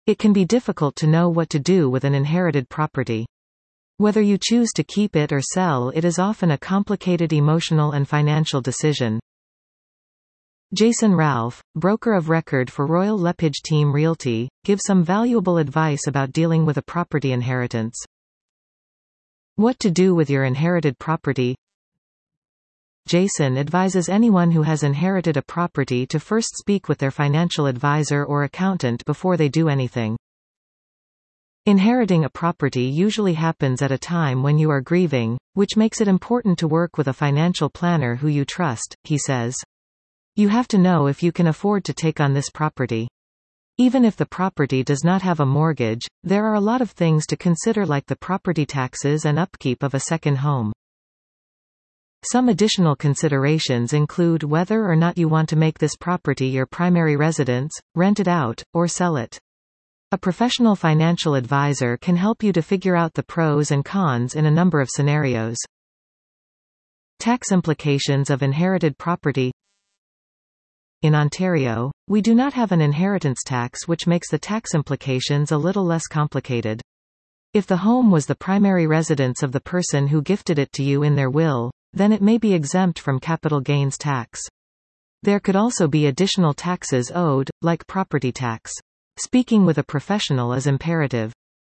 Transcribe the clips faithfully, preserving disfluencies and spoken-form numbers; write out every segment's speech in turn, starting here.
It can be difficult to know what to do with an inherited property. Whether you choose to keep it or sell it is often a complicated emotional and financial decision. Jason Ralph, broker of record for Royal LePage Team Realty, gives some valuable advice about dealing with a property inheritance. What to do with your inherited property. Jason advises anyone who has inherited a property to first speak with their financial advisor or accountant before they do anything. Inheriting a property usually happens at a time when you are grieving, which makes it important to work with a financial planner who you trust, he says. You have to know if you can afford to take on this property. Even if the property does not have a mortgage, there are a lot of things to consider like the property taxes and upkeep of a second home. Some additional considerations include whether or not you want to make this property your primary residence, rent it out, or sell it. A professional financial advisor can help you to figure out the pros and cons in a number of scenarios. Tax implications of inherited property. In Ontario, we do not have an inheritance tax, which makes the tax implications a little less complicated. If the home was the primary residence of the person who gifted it to you in their will, then it may be exempt from capital gains tax. There could also be additional taxes owed, like property tax. Speaking with a professional is imperative.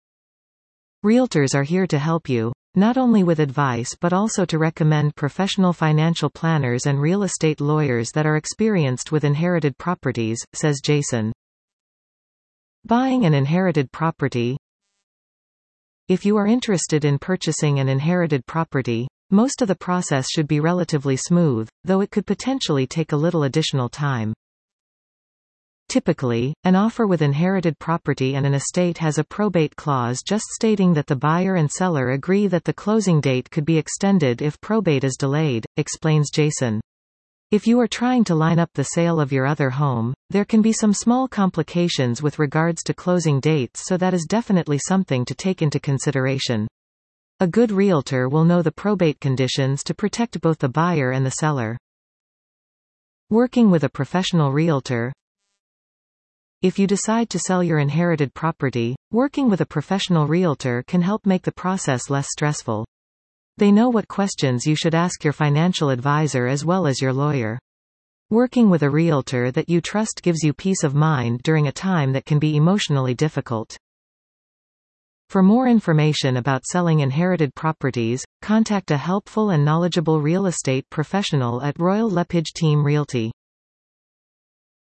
Realtors are here to help you, not only with advice but also to recommend professional financial planners and real estate lawyers that are experienced with inherited properties, says Jason. Buying an inherited property. If you are interested in purchasing an inherited property, most of the process should be relatively smooth, though it could potentially take a little additional time. Typically, an offer with inherited property and an estate has a probate clause just stating that the buyer and seller agree that the closing date could be extended if probate is delayed, explains Jason. If you are trying to line up the sale of your other home, there can be some small complications with regards to closing dates, so that is definitely something to take into consideration. A good realtor will know the probate conditions to protect both the buyer and the seller. Working with a professional realtor. If you decide to sell your inherited property, working with a professional realtor can help make the process less stressful. They know what questions you should ask your financial advisor as well as your lawyer. Working with a realtor that you trust gives you peace of mind during a time that can be emotionally difficult. For more information about selling inherited properties, contact a helpful and knowledgeable real estate professional at Royal LePage Team Realty.